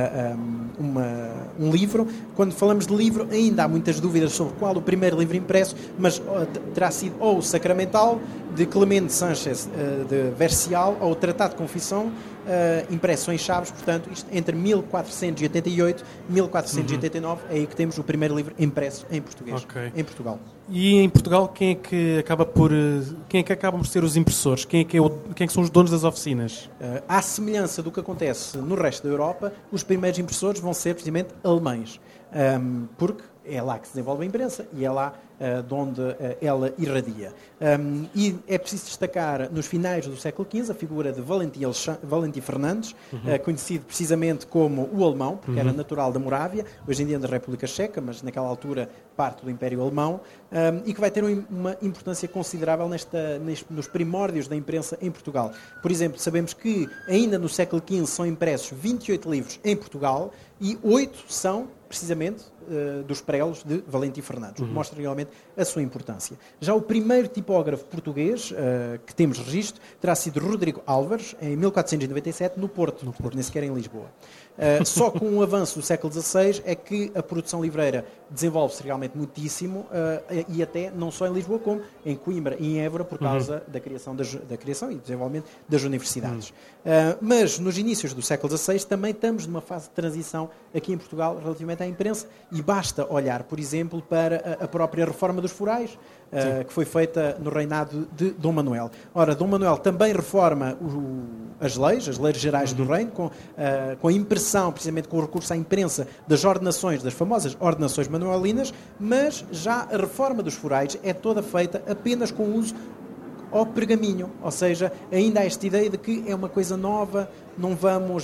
um livro. Quando falamos de livro, ainda há muitas dúvidas sobre qual o primeiro livro impresso, mas terá sido ou o Sacramental, de Clemente Sánchez de Versial, ou o Tratado de Confissão, impresso em Chaves, portanto, isto entre 1488 e 1489, é aí que temos o primeiro livro impresso em português, em Portugal. E em Portugal, quem é que acabam por ser os impressores? Quem é que são os donos das oficinas? À semelhança do que acontece no resto da Europa, os primeiros impressores vão ser precisamente alemães, porque é lá que se desenvolve a imprensa e é lá de onde ela irradia. E é preciso destacar, nos finais do século XV, a figura de Valentim Fernandes, conhecido precisamente como o Alemão, porque era natural da Morávia, hoje em dia da República Checa, mas naquela altura parte do Império Alemão, e que vai ter uma importância considerável nos primórdios da imprensa em Portugal. Por exemplo, sabemos que ainda no século XV são impressos 28 livros em Portugal e 8 são precisamente dos prelos de Valentim Fernandes, o que mostra realmente a sua importância. Já o primeiro tipógrafo português que temos registro terá sido Rodrigo Álvares, em 1497, no Porto, nem sequer em Lisboa. Só com o avanço do século XVI é que a produção livreira desenvolve-se realmente muitíssimo, e até não só em Lisboa, como em Coimbra e em Évora, por causa da criação e desenvolvimento das universidades. Mas nos inícios do século XVI também estamos numa fase de transição aqui em Portugal relativamente à imprensa, e basta olhar, por exemplo, para a própria reforma dos forais, que foi feita no reinado de Dom Manuel. Ora, Dom Manuel também reforma as leis gerais do reino, com a impressão, precisamente com o recurso à imprensa das ordenações, das famosas ordenações manuelinas, mas já a reforma dos forais é toda feita apenas com uso ao pergaminho, ou seja, ainda há esta ideia de que é uma coisa nova, não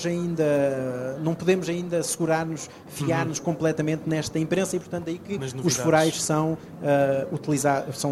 podemos ainda fiar-nos completamente nesta imprensa, e portanto aí que os forais são utilizados,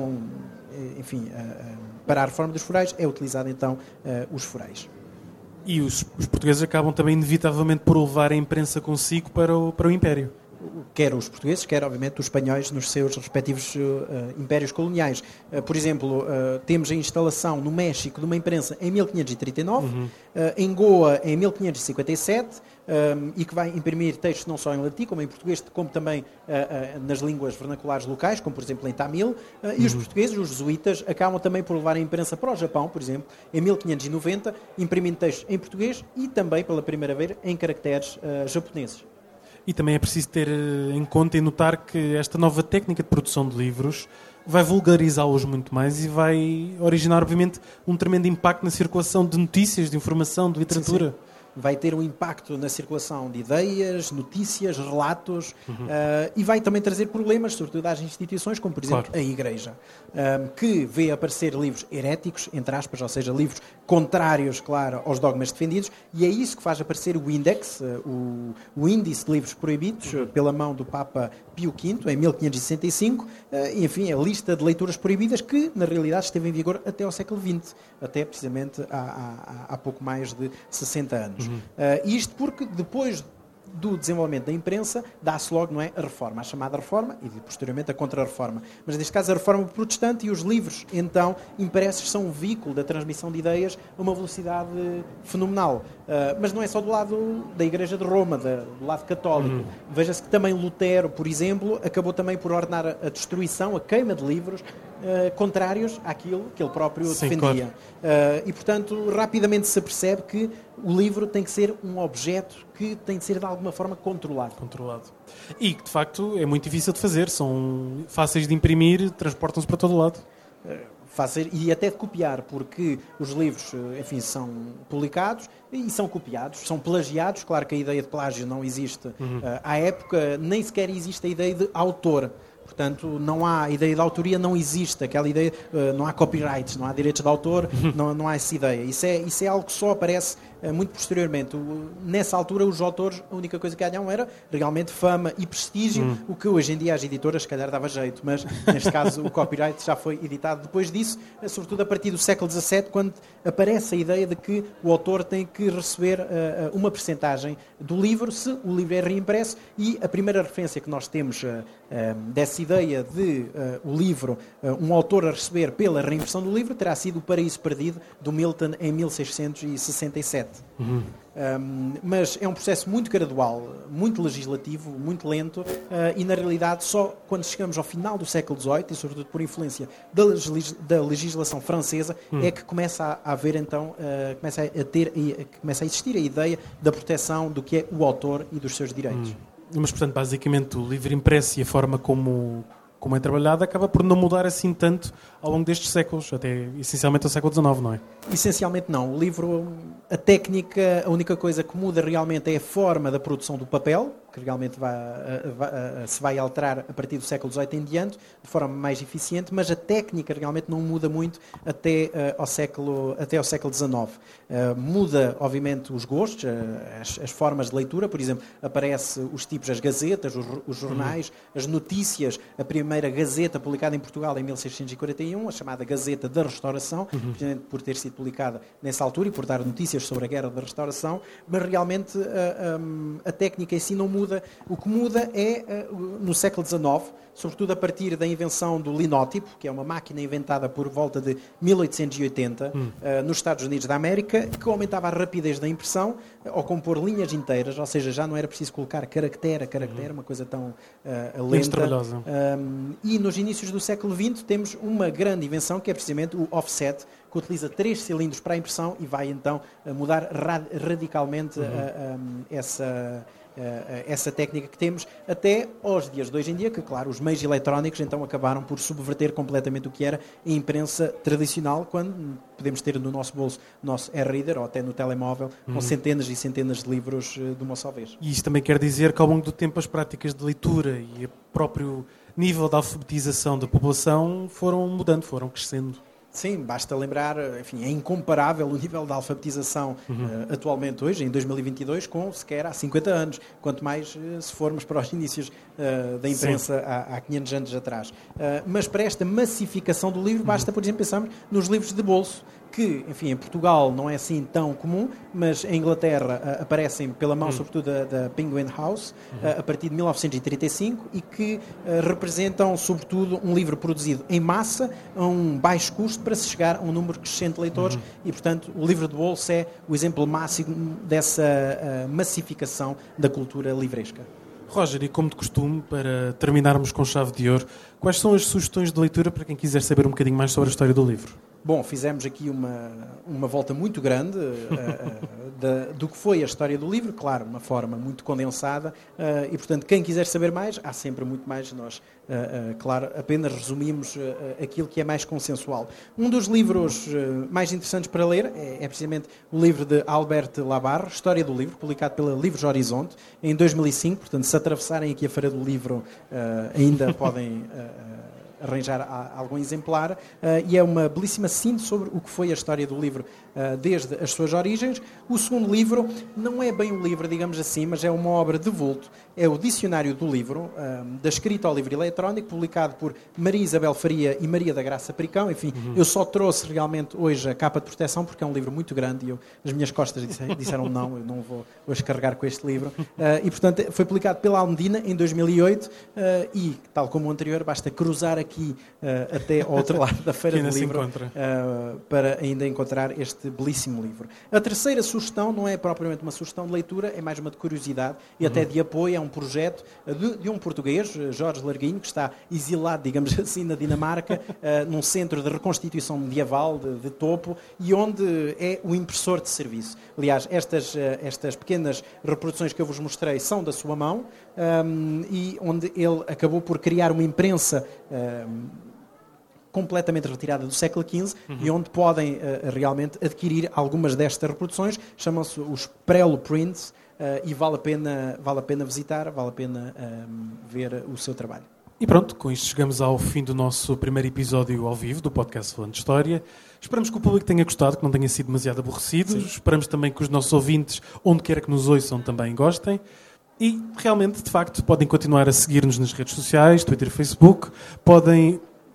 para a reforma dos forais é utilizado então os forais. E os portugueses acabam também inevitavelmente por levar a imprensa consigo para o Império. Quer os portugueses, quer obviamente os espanhóis nos seus respectivos impérios coloniais. Por exemplo, temos a instalação no México de uma imprensa em 1539, em Goa em 1557, e que vai imprimir textos não só em latim, como em português, como também nas línguas vernaculares locais, como por exemplo em Tamil. E os portugueses, os jesuítas, acabam também por levar a imprensa para o Japão, por exemplo, em 1590, imprimindo textos em português e também pela primeira vez em caracteres japoneses. E também é preciso ter em conta e notar que esta nova técnica de produção de livros vai vulgarizá-los muito mais e vai originar, obviamente, um tremendo impacto na circulação de notícias, de informação, de literatura. Sim. Vai ter um impacto na circulação de ideias, notícias, relatos, e vai também trazer problemas, sobretudo às instituições, como por exemplo a Igreja, que vê aparecer livros heréticos, entre aspas, ou seja, livros contrários, claro, aos dogmas defendidos, e é isso que faz aparecer o Índex, o índice de livros proibidos, pela mão do Papa Pio V, em 1565, e, enfim, a lista de leituras proibidas que, na realidade, esteve em vigor até ao século XX, até precisamente há pouco mais de 60 anos. E isto porque depois do desenvolvimento da imprensa dá-se logo, não é, a reforma, a chamada reforma e posteriormente a contra-reforma. Mas neste caso a reforma protestante, e os livros então impressos são um veículo da transmissão de ideias a uma velocidade fenomenal. Mas não é só do lado da Igreja de Roma, do lado católico. Veja-se que também Lutero, por exemplo, acabou também por ordenar a destruição, a queima de livros, contrários àquilo que ele próprio Sim, defendia. claro. E, portanto, rapidamente se percebe que o livro tem que ser um objeto que tem de ser, de alguma forma, controlado. E que, de facto, é muito difícil de fazer. São fáceis de imprimir, transportam-se para todo lado. E até de copiar, porque os livros, enfim, são publicados e são copiados, são plagiados. Claro que a ideia de plágio não existe. À época, nem sequer existe a ideia de autor. Portanto, não há a ideia de autoria, não existe aquela ideia, não há copyrights, não há direitos de autor, não há essa ideia. Isso é algo que só aparece muito posteriormente. Nessa altura, os autores, a única coisa que ganham era realmente fama e prestígio, o que hoje em dia às editoras, se calhar, dava jeito, mas neste caso o copyright já foi editado depois disso, sobretudo a partir do século XVII, quando aparece a ideia de que o autor tem que receber uma percentagem do livro, se o livro é reimpresso, e a primeira referência que nós temos dessa ideia de o livro, um autor a receber pela reimpressão do livro, terá sido O Paraíso Perdido, do Milton, em 1667. Mas é um processo muito gradual, muito legislativo, muito lento, e na realidade só quando chegamos ao final do século XVIII, e sobretudo por influência da legislação francesa, é que começa a haver então, começa a existir a ideia da proteção do que é o autor e dos seus direitos. Mas, portanto, basicamente, o livro impresso e a forma como é trabalhado acaba por não mudar assim tanto ao longo destes séculos, até essencialmente ao século XIX, não é? Essencialmente não. O livro, a técnica, a única coisa que muda realmente é a forma da produção do papel, que realmente se vai alterar a partir do século XVIII em diante, de forma mais eficiente, mas a técnica realmente não muda muito até ao século XIX. Muda, obviamente, os gostos, as formas de leitura, por exemplo, aparecem os tipos, as gazetas, os jornais, as notícias. A primeira gazeta publicada em Portugal em 1641, a chamada Gazeta da Restauração, precisamente por ter sido publicada nessa altura e por dar notícias sobre a Guerra da Restauração, mas realmente a técnica em si não muda. O que muda é, no século XIX, sobretudo a partir da invenção do linótipo, que é uma máquina inventada por volta de 1880, nos Estados Unidos da América, que aumentava a rapidez da impressão ao compor linhas inteiras, ou seja, já não era preciso colocar caractere a caractere, uma coisa tão lenta. E nos inícios do século XX temos uma grande invenção, que é precisamente o offset, que utiliza 3 cilindros para a impressão e vai então mudar radicalmente essa técnica que temos até aos dias de hoje em dia, que claro, os meios eletrónicos então acabaram por subverter completamente o que era a imprensa tradicional, quando podemos ter no nosso bolso o nosso e-reader ou até no telemóvel com centenas e centenas de livros de uma só vez. E isto também quer dizer que ao longo do tempo as práticas de leitura e o próprio nível de alfabetização da população foram mudando, foram crescendo. Sim, basta lembrar, enfim, é incomparável o nível de alfabetização atualmente hoje, em 2022, com sequer há 50 anos, quanto mais se formos para os inícios da imprensa há 500 anos atrás. Mas para esta massificação do livro, basta, por exemplo, pensarmos nos livros de bolso, que, enfim, em Portugal não é assim tão comum, mas em Inglaterra aparecem pela mão, sobretudo, da Penguin House, a partir de 1935, e que representam, sobretudo, um livro produzido em massa, a um baixo custo, para se chegar a um número crescente de leitores, e, portanto, o livro de bolso é o exemplo máximo dessa massificação da cultura livresca. Roger, e como de costume, para terminarmos com chave de ouro, quais são as sugestões de leitura para quem quiser saber um bocadinho mais sobre a história do livro? Bom, fizemos aqui uma volta muito grande do que foi a história do livro, claro, uma forma muito condensada, e, portanto, quem quiser saber mais, há sempre muito mais. Nós, claro, apenas resumimos aquilo que é mais consensual. Um dos livros mais interessantes para ler é precisamente o livro de Albert Labarre, História do Livro, publicado pela Livros Horizonte, em 2005. Portanto, se atravessarem aqui a Feira do Livro, ainda podem arranjar algum exemplar, e é uma belíssima síntese sobre o que foi a história do livro desde as suas origens. O segundo livro não é bem um livro, digamos assim, mas é uma obra de vulto. É o Dicionário do Livro, da escrita ao livro eletrónico, publicado por Maria Isabel Faria e Maria da Graça Pericão. Enfim, eu só trouxe realmente hoje a capa de proteção porque é um livro muito grande e as minhas costas disseram não, eu não vou hoje carregar com este livro. E, portanto, foi publicado pela Almedina em 2008 e, tal como o anterior, basta cruzar aqui até ao outro lado da Feira do Livro para ainda encontrar este belíssimo livro. A terceira sugestão não é propriamente uma sugestão de leitura, é mais uma de curiosidade e até de apoio a um projeto de um português, Jorge Larguinho, que está exilado, digamos assim, na Dinamarca, num centro de reconstituição medieval de topo, e onde é o impressor de serviço. Aliás, estas pequenas reproduções que eu vos mostrei são da sua mão, e onde ele acabou por criar uma imprensa completamente retirada do século XV e onde podem realmente adquirir algumas destas reproduções. Chamam-se os Prelo Prints e vale a pena visitar, vale a pena ver o seu trabalho. E pronto, com isto chegamos ao fim do nosso primeiro episódio ao vivo do podcast Falando de História. Esperamos que o público tenha gostado, que não tenha sido demasiado aborrecido. Sim. Esperamos também que os nossos ouvintes, onde quer que nos ouçam, também gostem. E realmente, de facto, podem continuar a seguir-nos nas redes sociais, Twitter e Facebook. Podem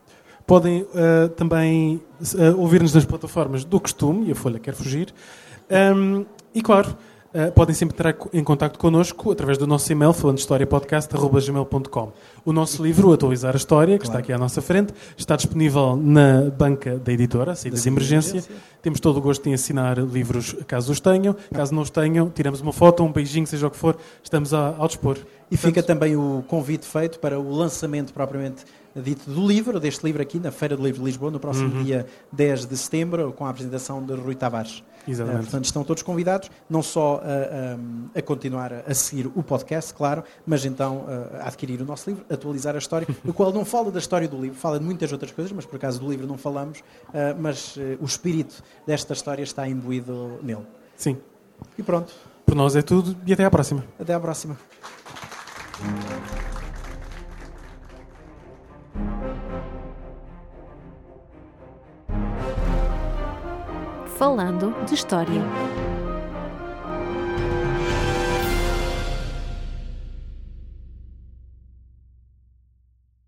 também ouvir-nos nas plataformas do costume, e a Folha quer fugir. E claro, podem sempre entrar em contacto connosco através do nosso e-mail falandohistoriapodcast@gmail.com. O nosso livro, Atualizar a História, que está aqui à nossa frente, está disponível na banca da editora, Saídas de Emergência. Temos todo o gosto em assinar livros, caso os tenham. Caso não os tenham, tiramos uma foto, um beijinho, seja o que for, estamos ao dispor. E fica também o convite feito para o lançamento propriamente dito do livro, deste livro aqui, na Feira do Livro de Lisboa, no próximo dia 10 de setembro, com a apresentação de Rui Tavares. Exatamente. Portanto, estão todos convidados, não só a continuar a seguir o podcast, claro, mas então a adquirir o nosso livro, Atualizar a História, o qual não fala da história do livro, fala de muitas outras coisas, mas por acaso do livro não falamos, mas o espírito desta história está imbuído nele. Sim. E pronto. Por nós é tudo e até à próxima. Até à próxima. Falando de História.